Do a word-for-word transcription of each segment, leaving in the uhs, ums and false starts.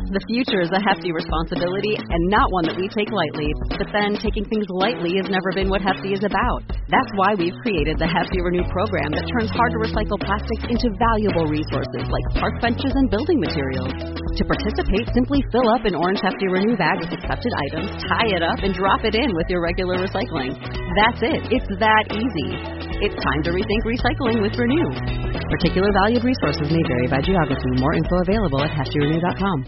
The future is a hefty responsibility and not one that we take lightly. But then taking things lightly has never been what Hefty is about. That's why we've created the Hefty Renew program that turns hard to recycle plastics into valuable resources like park benches and building materials. To participate, simply fill up an orange Hefty Renew bag with accepted items, tie it up, and drop it in with your regular recycling. That's it. It's that easy. It's time to rethink recycling with Renew. Particular valued resources may vary by geography. More info available at hefty renew dot com.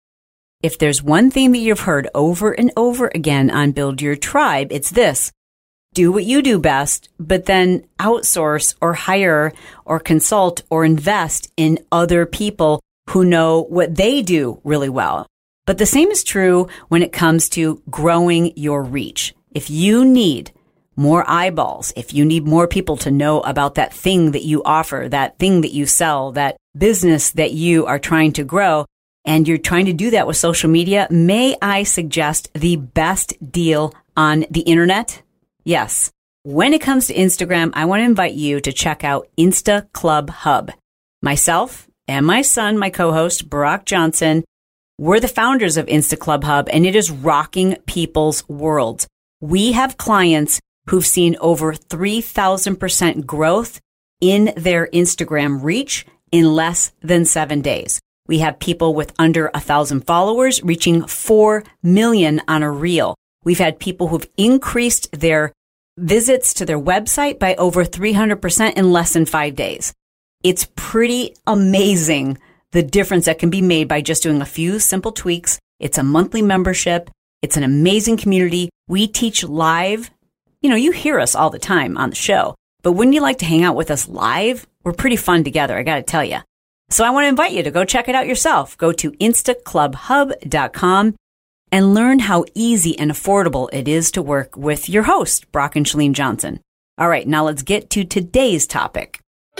If there's one thing that you've heard over and over again on Build Your Tribe, it's this. Do what you do best, but then outsource or hire or consult or invest in other people who know what they do really well. But the same is true when it comes to growing your reach. If you need more eyeballs, if you need more people to know about that thing that you offer, that thing that you sell, that business that you are trying to grow, and you're trying to do that with social media, may I suggest the best deal on the internet? Yes. When it comes to Instagram, I want to invite you to check out Insta Club Hub. Myself and my son, my co-host, Barack Johnson, we're the founders of Insta Club Hub, and it is rocking people's worlds. We have clients who've seen over three thousand percent growth in their Instagram reach in less than seven days. We have people with under a thousand followers reaching four million on a reel. We've had people who've increased their visits to their website by over three hundred percent in less than five days. It's pretty amazing the difference that can be made by just doing a few simple tweaks. It's a monthly membership. It's an amazing community. We teach live. You know, you hear us all the time on the show, but wouldn't you like to hang out with us live? We're pretty fun together, I got to tell you. So I want to invite you to go check it out yourself. Go to insta club hub dot com and learn how easy and affordable it is to work with your host, Brock and Chalene Johnson. All right, now let's get to today's topic.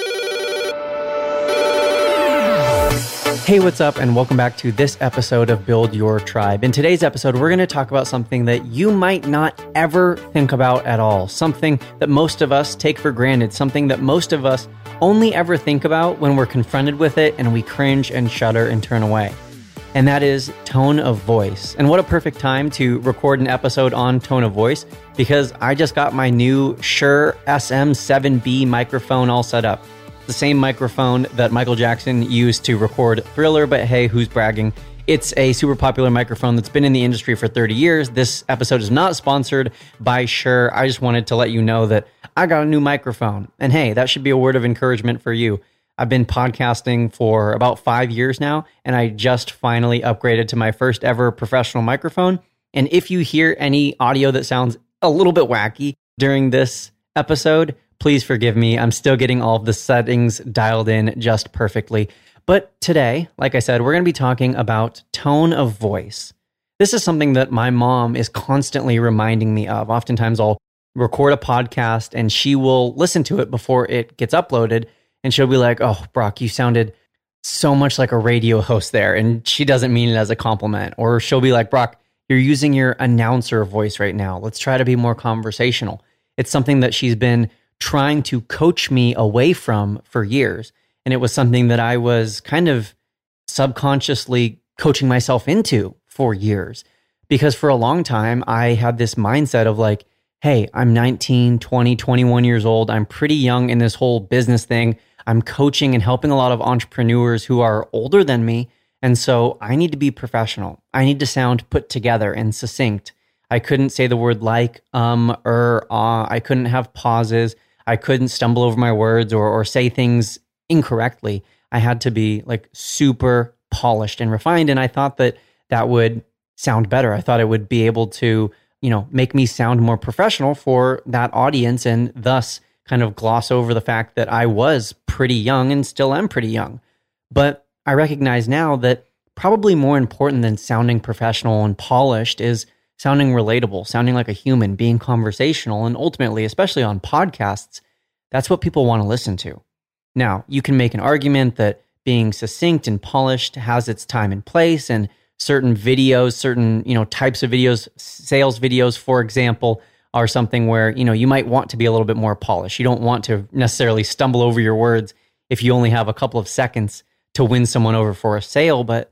Hey, what's up? And welcome back to this episode of Build Your Tribe. In today's episode, we're going to talk about something that you might not ever think about at all. Something that most of us take for granted. Something that most of us only ever think about when we're confronted with it and we cringe and shudder and turn away. And that is tone of voice. And what a perfect time to record an episode on tone of voice, because I just got my new Shure S M seven B microphone all set up. The same microphone that Michael Jackson used to record Thriller, but hey, who's bragging? It's a super popular microphone that's been in the industry for thirty years. This episode is not sponsored by Shure. I just wanted to let you know that I got a new microphone. And hey, that should be a word of encouragement for you. I've been podcasting for about five years now, and I just finally upgraded to my first ever professional microphone. And if you hear any audio that sounds a little bit wacky during this episode, please forgive me. I'm still getting all of the settings dialed in just perfectly. But today, like I said, we're going to be talking about tone of voice. This is something that my mom is constantly reminding me of. Oftentimes I'll record a podcast and she will listen to it before it gets uploaded. And she'll be like, oh, Brock, you sounded so much like a radio host there. And she doesn't mean it as a compliment. Or she'll be like, Brock, you're using your announcer voice right now. Let's try to be more conversational. It's something that she's been trying to coach me away from for years. And it was something that I was kind of subconsciously coaching myself into for years. Because for a long time, I had this mindset of like, hey, I'm nineteen, twenty, twenty-one years old. I'm pretty young in this whole business thing. I'm coaching and helping a lot of entrepreneurs who are older than me. And so I need to be professional. I need to sound put together and succinct. I couldn't say the word like, um, er, ah. I couldn't have pauses. I couldn't stumble over my words or, or say things incorrectly. I had to be like super polished and refined. And I thought that that would sound better. I thought it would be able to, you know, make me sound more professional for that audience and thus kind of gloss over the fact that I was pretty young and still am pretty young. But I recognize now that probably more important than sounding professional and polished is sounding relatable, sounding like a human, being conversational, and ultimately, especially on podcasts, that's what people want to listen to. Now, you can make an argument that being succinct and polished has its time and place, and certain videos, certain, you know, types of videos, sales videos, for example, are something where, you know, you might want to be a little bit more polished. You don't want to necessarily stumble over your words if you only have a couple of seconds to win someone over for a sale. But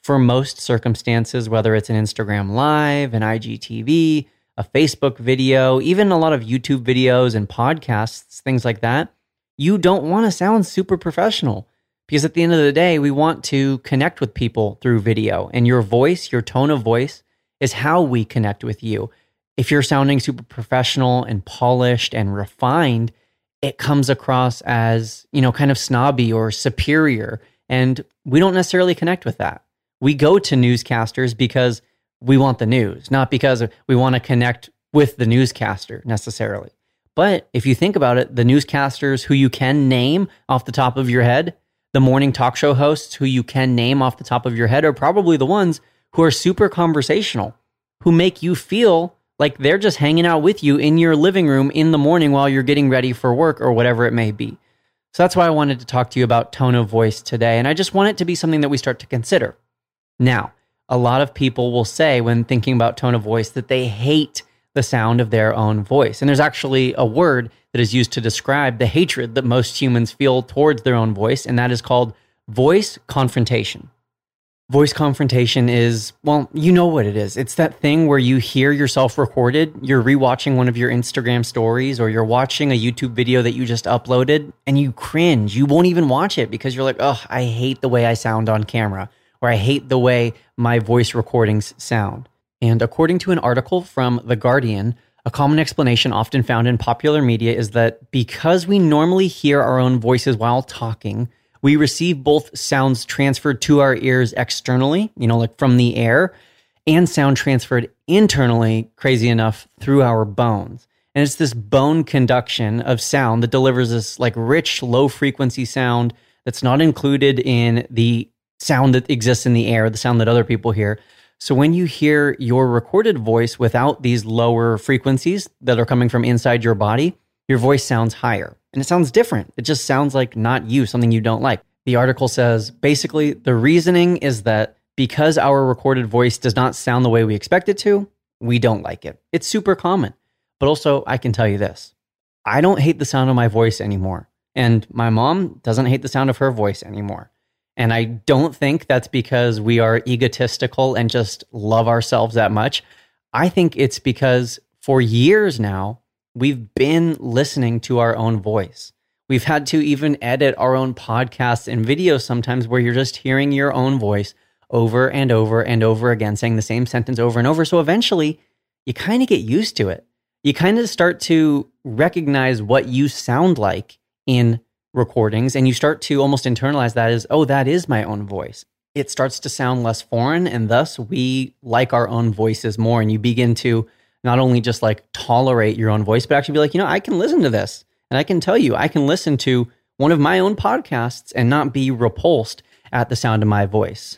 for most circumstances, whether it's an Instagram Live, an I G T V, a Facebook video, even a lot of YouTube videos and podcasts, things like that, you don't want to sound super professional because at the end of the day, we want to connect with people through video. And your voice, your tone of voice is how we connect with you. If you're sounding super professional and polished and refined, it comes across as, you know, kind of snobby or superior. And we don't necessarily connect with that. We go to newscasters because we want the news, not because we want to connect with the newscaster necessarily. But if you think about it, the newscasters who you can name off the top of your head, the morning talk show hosts who you can name off the top of your head are probably the ones who are super conversational, who make you feel like they're just hanging out with you in your living room in the morning while you're getting ready for work or whatever it may be. So that's why I wanted to talk to you about tone of voice today. And I just want it to be something that we start to consider. Now, a lot of people will say when thinking about tone of voice that they hate the sound of their own voice. And there's actually a word that is used to describe the hatred that most humans feel towards their own voice, and that is called voice confrontation. Voice confrontation is, well, you know what it is. It's that thing where you hear yourself recorded, you're rewatching one of your Instagram stories, or you're watching a YouTube video that you just uploaded, and you cringe. You won't even watch it because you're like, oh, I hate the way I sound on camera, or I hate the way my voice recordings sound. And according to an article from The Guardian, a common explanation often found in popular media is that because we normally hear our own voices while talking, we receive both sounds transferred to our ears externally, you know, like from the air, and sound transferred internally, crazy enough, through our bones. And it's this bone conduction of sound that delivers this like rich, low frequency sound that's not included in the sound that exists in the air, the sound that other people hear. So when you hear your recorded voice without these lower frequencies that are coming from inside your body, your voice sounds higher. And it sounds different. It just sounds like not you, something you don't like. The article says, basically, the reasoning is that because our recorded voice does not sound the way we expect it to, we don't like it. It's super common. But also, I can tell you this. I don't hate the sound of my voice anymore. And my mom doesn't hate the sound of her voice anymore. And I don't think that's because we are egotistical and just love ourselves that much. I think it's because for years now, we've been listening to our own voice. We've had to even edit our own podcasts and videos sometimes where you're just hearing your own voice over and over and over again, saying the same sentence over and over. So eventually, you kind of get used to it. You kind of start to recognize what you sound like in recordings, and you start to almost internalize that as, oh, that is my own voice. It starts to sound less foreign, and thus we like our own voices more, and you begin to not only just like tolerate your own voice, but actually be like, you know, I can listen to this, and I can tell you, I can listen to one of my own podcasts and not be repulsed at the sound of my voice.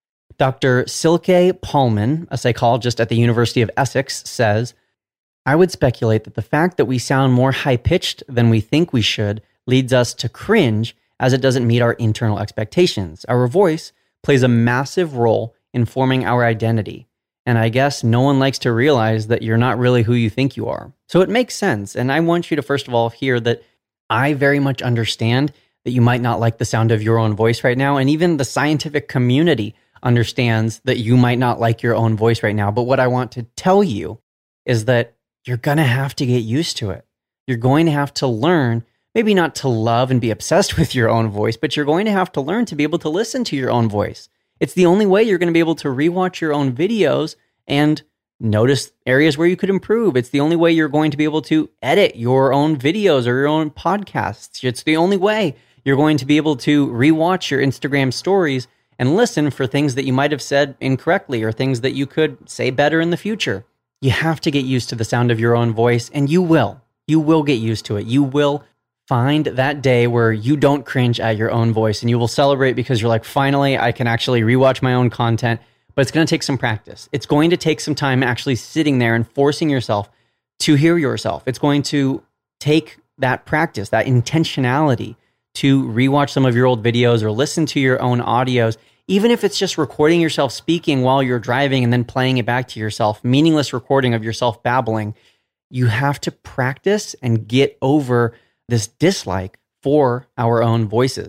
Doctor Silke Paulman, a psychologist at the University of Essex, says, I would speculate that the fact that we sound more high-pitched than we think we should leads us to cringe as it doesn't meet our internal expectations. Our voice plays a massive role in forming our identity. And I guess no one likes to realize that you're not really who you think you are. So it makes sense. And I want you to, first of all, hear that I very much understand that you might not like the sound of your own voice right now. And even the scientific community understands that you might not like your own voice right now. But what I want to tell you is that you're going to have to get used to it. You're going to have to learn, maybe not to love and be obsessed with your own voice, but you're going to have to learn to be able to listen to your own voice. It's the only way you're going to be able to rewatch your own videos and notice areas where you could improve. It's the only way you're going to be able to edit your own videos or your own podcasts. It's the only way you're going to be able to rewatch your Instagram stories and listen for things that you might have said incorrectly or things that you could say better in the future. You have to get used to the sound of your own voice, and you will. You will get used to it. You will find that day where you don't cringe at your own voice, and you will celebrate because you're like, finally, I can actually rewatch my own content, but it's going to take some practice. It's going to take some time actually sitting there and forcing yourself to hear yourself. It's going to take that practice, that intentionality to rewatch some of your old videos or listen to your own audios, even if it's just recording yourself speaking while you're driving and then playing it back to yourself, meaningless recording of yourself babbling. You have to practice and get over this dislike for our own voices.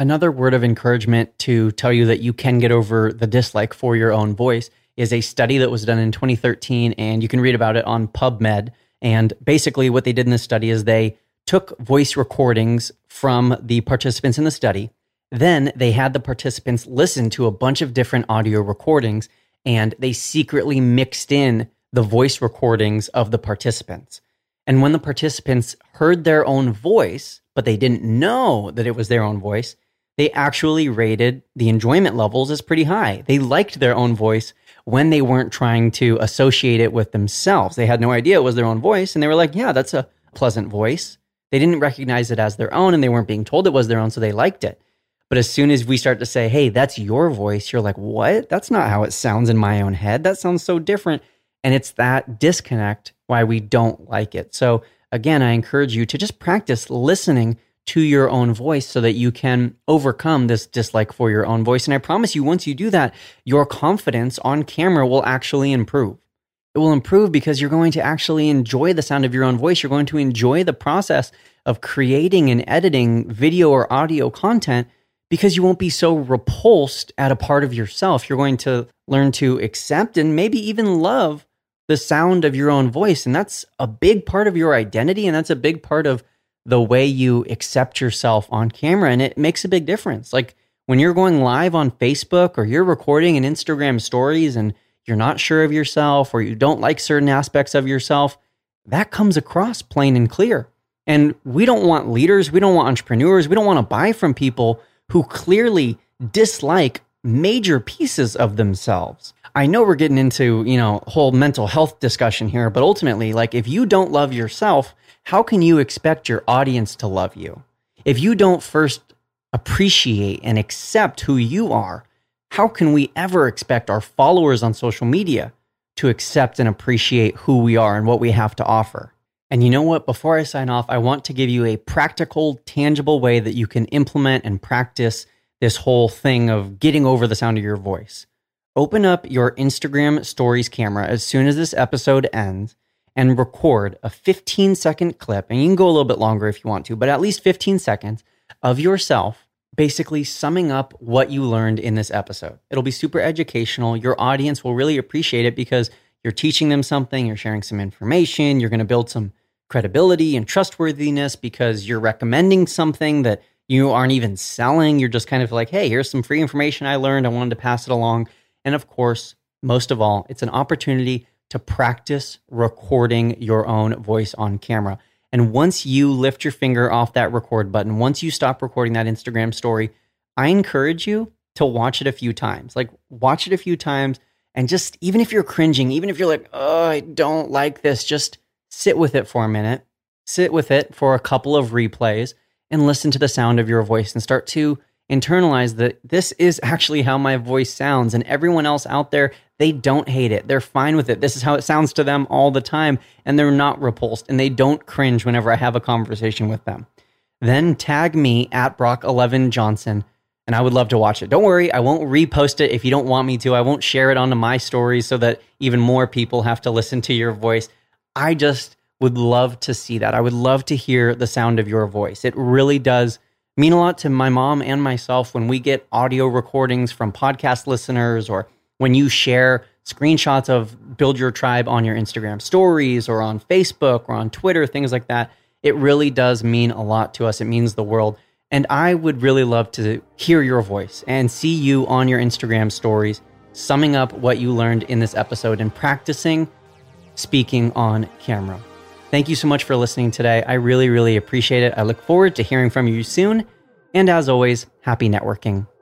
Another word of encouragement to tell you that you can get over the dislike for your own voice is a study that was done in twenty thirteen, and you can read about it on PubMed. And basically what they did in this study is they took voice recordings from the participants in the study. Then they had the participants listen to a bunch of different audio recordings, and they secretly mixed in the voice recordings of the participants. And when the participants heard their own voice, but they didn't know that it was their own voice, they actually rated the enjoyment levels as pretty high. They liked their own voice when they weren't trying to associate it with themselves. They had no idea it was their own voice, and they were like, yeah, that's a pleasant voice. They didn't recognize it as their own, and they weren't being told it was their own, so they liked it. But as soon as we start to say, hey, that's your voice, you're like, what? That's not how it sounds in my own head. That sounds so different. And it's that disconnect why we don't like it. So again, I encourage you to just practice listening to your own voice so that you can overcome this dislike for your own voice. And I promise you, once you do that, your confidence on camera will actually improve. It will improve because you're going to actually enjoy the sound of your own voice. You're going to enjoy the process of creating and editing video or audio content because you won't be so repulsed at a part of yourself. You're going to learn to accept and maybe even love the sound of your own voice. And that's a big part of your identity. And that's a big part of the way you accept yourself on camera. And it makes a big difference. Like when you're going live on Facebook or you're recording an Instagram stories and you're not sure of yourself or you don't like certain aspects of yourself, that comes across plain and clear. And we don't want leaders, we don't want entrepreneurs, we don't want to buy from people who clearly dislike major pieces of themselves. I know we're getting into, you know, whole mental health discussion here, but ultimately, like if you don't love yourself, how can you expect your audience to love you? If you don't first appreciate and accept who you are, how can we ever expect our followers on social media to accept and appreciate who we are and what we have to offer? And you know what? Before I sign off, I want to give you a practical, tangible way that you can implement and practice this whole thing of getting over the sound of your voice. Open up your Instagram Stories camera as soon as this episode ends and record a fifteen second clip. And you can go a little bit longer if you want to, but at least fifteen seconds of yourself basically summing up what you learned in this episode. It'll be super educational. Your audience will really appreciate it because you're teaching them something, you're sharing some information, you're going to build some credibility and trustworthiness because you're recommending something that you aren't even selling. You're just kind of like, hey, here's some free information I learned. I wanted to pass it along. And of course, most of all, it's an opportunity to practice recording your own voice on camera. And once you lift your finger off that record button, once you stop recording that Instagram story, I encourage you to watch it a few times. Like watch it a few times and just, even if you're cringing, even if you're like, oh, I don't like this, just sit with it for a minute, sit with it for a couple of replays and listen to the sound of your voice and start to internalize that this is actually how my voice sounds, and everyone else out there, they don't hate it. They're fine with it. This is how it sounds to them all the time, and they're not repulsed, and they don't cringe whenever I have a conversation with them. Then tag me at Brock eleven Johnson, and I would love to watch it. Don't worry, I won't repost it if you don't want me to. I won't share it onto my stories so that even more people have to listen to your voice. I just would love to see that. I would love to hear the sound of your voice. It really does mean a lot to my mom and myself when we get audio recordings from podcast listeners, or when you share screenshots of Build Your Tribe on your Instagram stories or on Facebook or on Twitter, things like that. It really does mean a lot to us. It means the world. And I would really love to hear your voice and see you on your Instagram stories, summing up what you learned in this episode and practicing speaking on camera. Thank you so much for listening today. I really, really appreciate it. I look forward to hearing from you soon. And as always, happy networking.